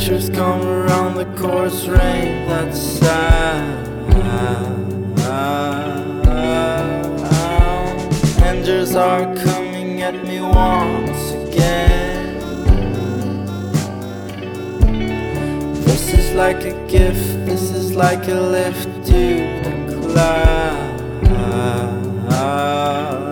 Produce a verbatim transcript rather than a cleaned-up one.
Pressures come around the chorus rain that's sad. Angels are coming at me once again. This is like a gift, this is like a lift to the clouds.